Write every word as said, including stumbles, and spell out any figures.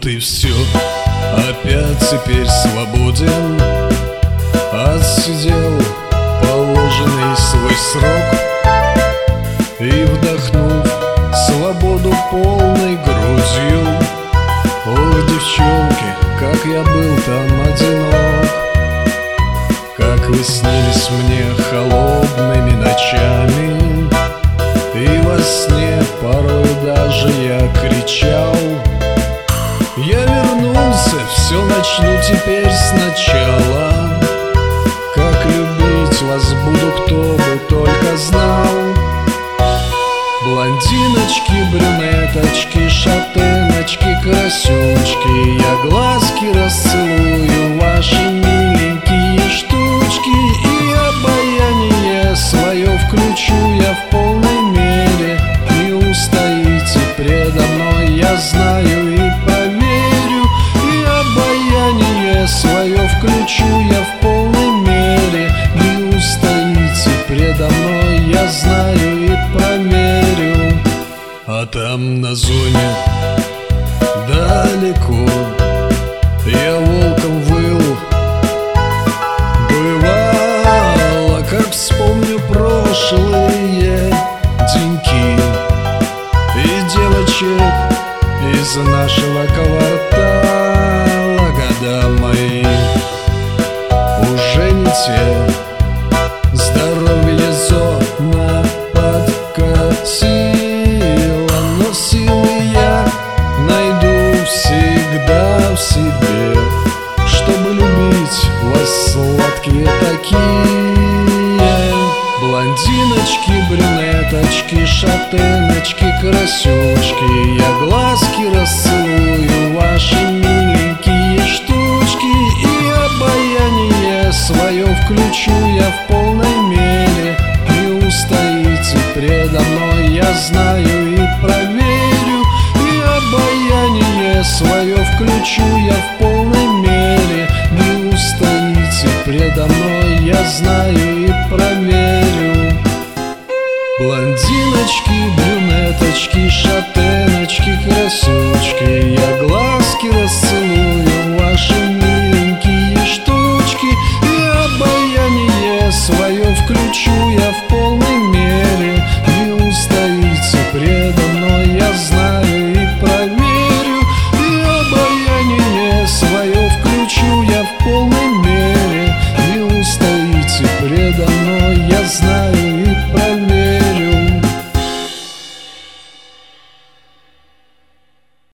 и все, опять теперь свободен. Отсидел положенный свой срок и, вдохнув свободу полной грудью, ох, девчонки, как я был там одинок, как вы снились мне холодными ночами, и во сне порой даже я кричал: я вернулся, все начну теперь сначала. Как любить вас буду, кто бы только знал. Блондиночки, брюнеточки, шатеночки, красючки, я глазки расцелую, ваши миленькие штучки, и обаяние свое включу я в полной мере. Не устоите предо мной, я знаю и поверю, и обаяние свое включу я в полной мере. Не устоите предо мной, я знаю и поверю. А там на зоне далеко я волком выл. Бывало, как вспомню прошлые деньки и девочек из нашего квартала, года мои уже не те. Здоровье зона подкосила, но силы я найду всегда в себе, чтобы любить вас, сладкие такие. Блондиночки, брюнеточки, шатеночки, красючки, я глазки расцелую, ваши миленькие штучки, и обаяние свое включу я в полной мере. Не устоите предо мной, я знаю и проверю, и обаяние свое включу я в полной мере. Не устоите предо мной, я знаю и проверю. Блондиночки, брюнеточки, шатеночки, красючки, я глазки расцелую, ваши миленькие штучки, и обаяние свое включу